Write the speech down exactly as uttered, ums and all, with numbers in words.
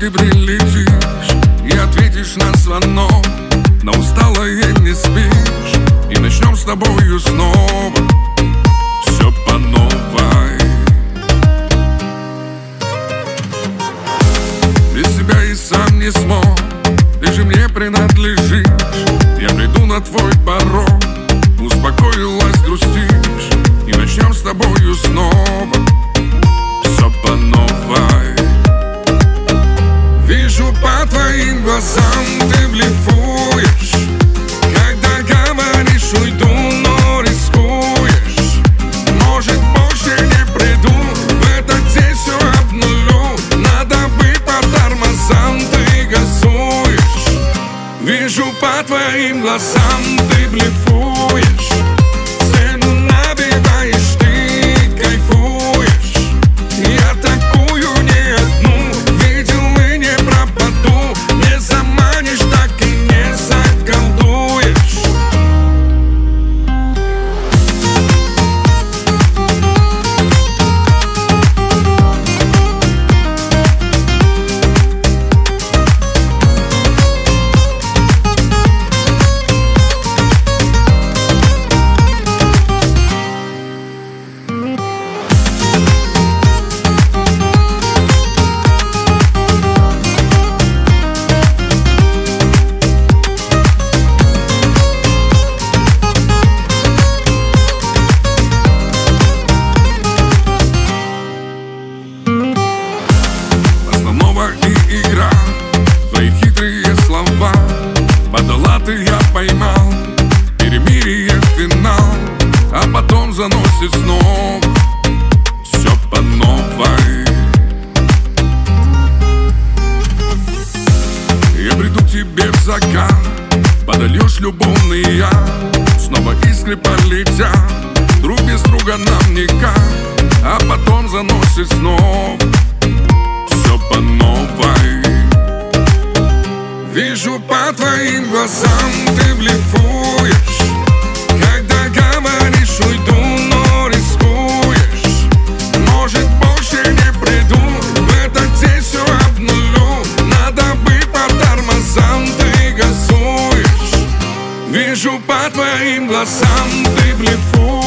ты прилетишь и ответишь на звонок, но усталая не спишь, и начнем с тобою снова все по новой. Без тебя и сам не смог, ты же мне принадлежишь. Я приду на твой порог, успокоилась, грустишь, и начнем с тобою снова все по новой. Вижу по твоим глазам, ты блефуешь, когда говоришь уйду, но рискуешь. Может, больше не приду, в этот день все обнулю. Надо быть по тормозам, ты газуешь. Вижу по твоим глазам, ты блефуешь, цену набиваешь, ты кайфуешь. Я такую не одну видел и не пропаду. Не заманишь, так и не заколдуешь. И игра, твои хитрые слова, подала ты, я поймал, перемирие, финал, а потом заносит снова все по новой. Я приду к тебе в закат, подольешь любовный яд, снова искры полетят, друг без друга нам никак, а потом заносит снова все по новой. Вижу по твоим глазам, ты блефуешь, когда говоришь уйду, но рискуешь. Может, больше не приду, в этот день все обнулю. Надо быть по тормозам, ты газуешь. Вижу по твоим глазам, ты блефуешь.